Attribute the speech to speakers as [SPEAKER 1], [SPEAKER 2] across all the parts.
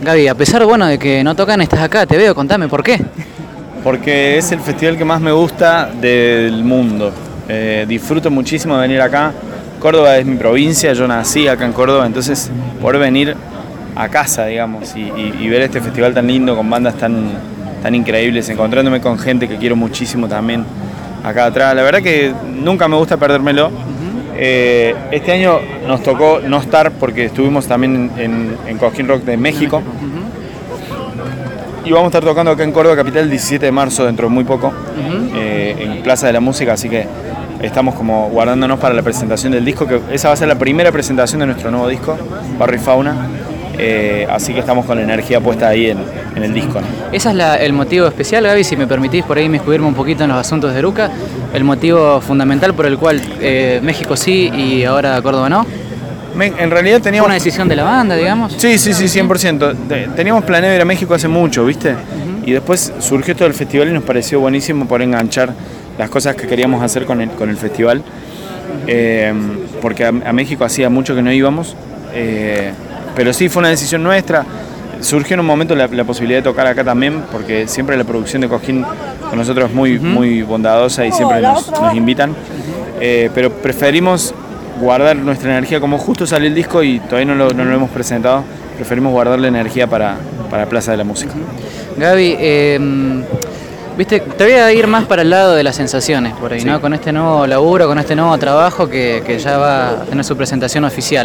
[SPEAKER 1] Gaby, a pesar, bueno, de que no tocan, estás acá, te veo, contame, ¿por qué?
[SPEAKER 2] Porque es el festival que más me gusta del mundo. Disfruto muchísimo de venir acá. Córdoba es mi provincia, yo nací acá en Córdoba, entonces poder venir a casa, digamos, y ver este festival tan lindo, con bandas tan increíbles, encontrándome con gente que quiero muchísimo también acá atrás. La verdad que nunca me gusta perdérmelo. Este año nos tocó no estar porque estuvimos también en Cosquín Rock de México. Y vamos a estar tocando acá en Córdoba Capital el 17 de marzo, dentro de muy poco, en Plaza de la Música, así que estamos como guardándonos para la presentación del disco, que esa va a ser la primera presentación de nuestro nuevo disco, Barro y Fauna, así que estamos con la energía puesta ahí en el disco, ¿no?
[SPEAKER 1] Ese es el motivo especial, Gaby, si me permitís por ahí inmiscuirme un poquito en los asuntos de Eruca, el motivo fundamental por el cual México sí y ahora Córdoba no.
[SPEAKER 2] En realidad teníamos...
[SPEAKER 1] ¿Fue una decisión de la banda, digamos?
[SPEAKER 2] Sí, 100%. Teníamos planeado ir a México hace mucho, ¿viste? Y después surgió todo el festival y nos pareció buenísimo poder enganchar las cosas que queríamos hacer con el festival. Porque a México hacía mucho que no íbamos. Pero sí, fue una decisión nuestra. Surgió en un momento la posibilidad de tocar acá también, porque siempre la producción de Cosquín con nosotros es muy bondadosa y siempre nos invitan. Pero preferimos guardar nuestra energía, como justo salió el disco y todavía no lo hemos presentado, preferimos guardar la energía para Plaza de la Música.
[SPEAKER 1] Gaby, viste, te voy a ir más para el lado de las sensaciones por ahí, sí, ¿no? Con este nuevo laburo, con este nuevo trabajo que ya va a tener su presentación oficial.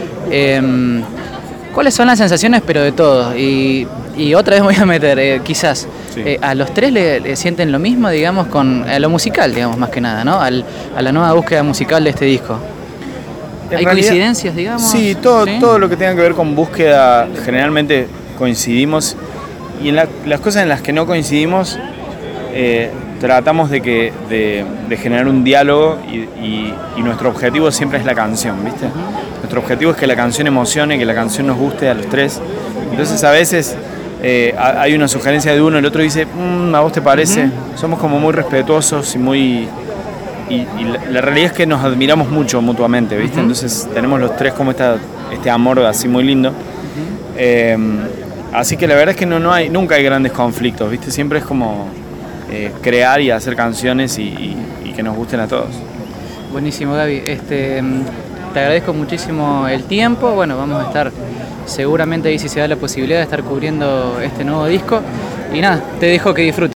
[SPEAKER 1] ¿Cuáles son las sensaciones, pero de todos? Y otra vez me voy a meter, quizás, sí, a los tres le sienten lo mismo, digamos, a lo musical, digamos, más que nada, ¿no? A la nueva búsqueda musical de este disco. ¿Hay coincidencias, digamos?
[SPEAKER 2] Sí, todo lo que tenga que ver con búsqueda, generalmente coincidimos. Y en las cosas en las que no coincidimos, tratamos de generar un diálogo y nuestro objetivo siempre es la canción, ¿viste? Nuestro objetivo es que la canción emocione, que la canción nos guste a los tres. Entonces a veces hay una sugerencia de uno, el otro dice, ¿a vos te parece? Somos como muy respetuosos y muy... Y la realidad es que nos admiramos mucho mutuamente, ¿viste? Entonces tenemos los tres como este amor así muy lindo. Así que la verdad es que nunca hay grandes conflictos, ¿viste? Siempre es como crear y hacer canciones y que nos gusten a todos.
[SPEAKER 1] Buenísimo, Gaby. Te agradezco muchísimo el tiempo. Bueno, vamos a estar seguramente ahí, si se da la posibilidad, de estar cubriendo este nuevo disco. Y nada, te dejo que disfrutes.